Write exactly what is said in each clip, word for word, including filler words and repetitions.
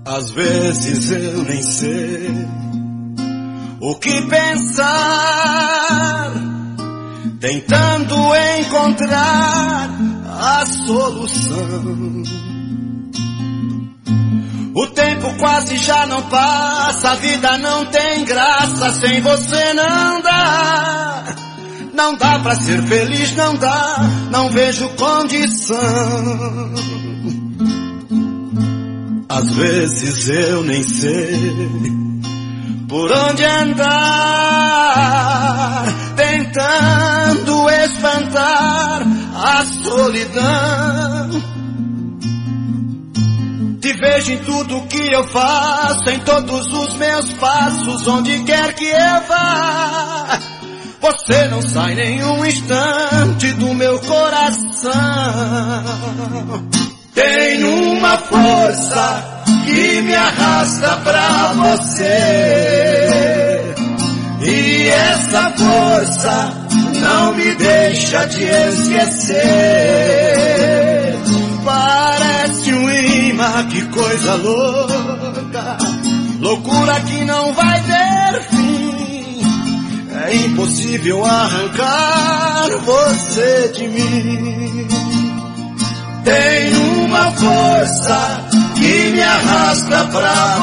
Às vezes eu nem sei o que pensar, tentando encontrar a solução. O tempo quase já não passa, a vida não tem graça, sem você não dá. Não dá pra ser feliz, não dá, não vejo condição. Às vezes eu nem sei por onde andar, tentando espantar a solidão. Te vejo em tudo que eu faço, em todos os meus passos, onde quer que eu vá. Você não sai nenhum instante do meu coração. Tem uma força que me arrasta pra você, e essa força não me deixa te esquecer. Parece um imã, que coisa louca, loucura que não vai ter fim. É impossível arrancar você de mim. Tem uma força que me arrasta pra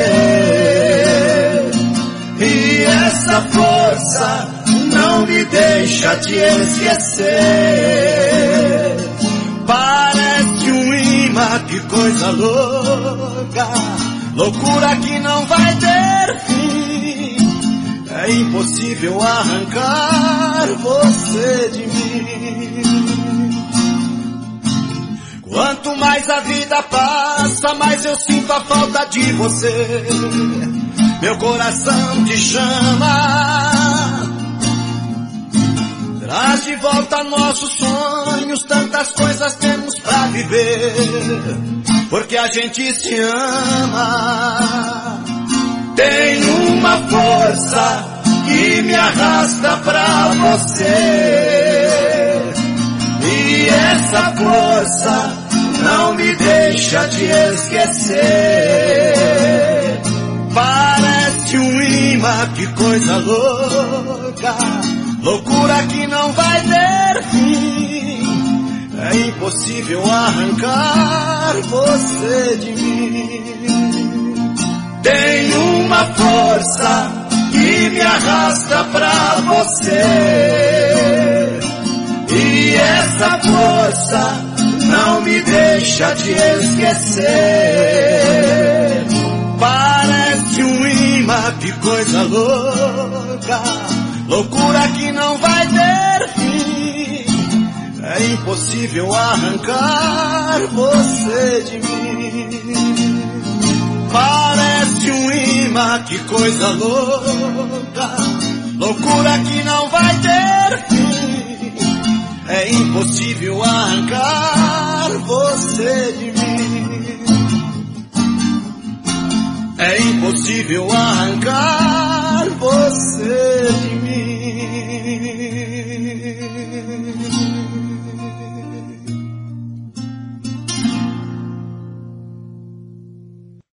você, e essa força não me deixa te esquecer. Parece um imã, que coisa louca, loucura que não vai ter fim. É impossível arrancar você de mim. Quanto mais a vida passa, mais eu sinto a falta de você. Meu coração te chama, traz de volta nossos sonhos, tantas coisas temos pra viver, porque a gente se ama. Tem uma força que me arrasta pra você, e essa força não me deixa te esquecer. Parece um imã, que coisa louca, loucura que não vai ter fim. É impossível arrancar você de mim. Tem uma força que me arrasta pra você, e essa força não me deixa te esquecer. Parece um imã, que coisa louca, loucura que não vai ter fim. É impossível arrancar você de mim. Parece um imã, que coisa louca, loucura que não vai ter fim. É impossível arrancar você de mim. É impossível arrancar você de mim.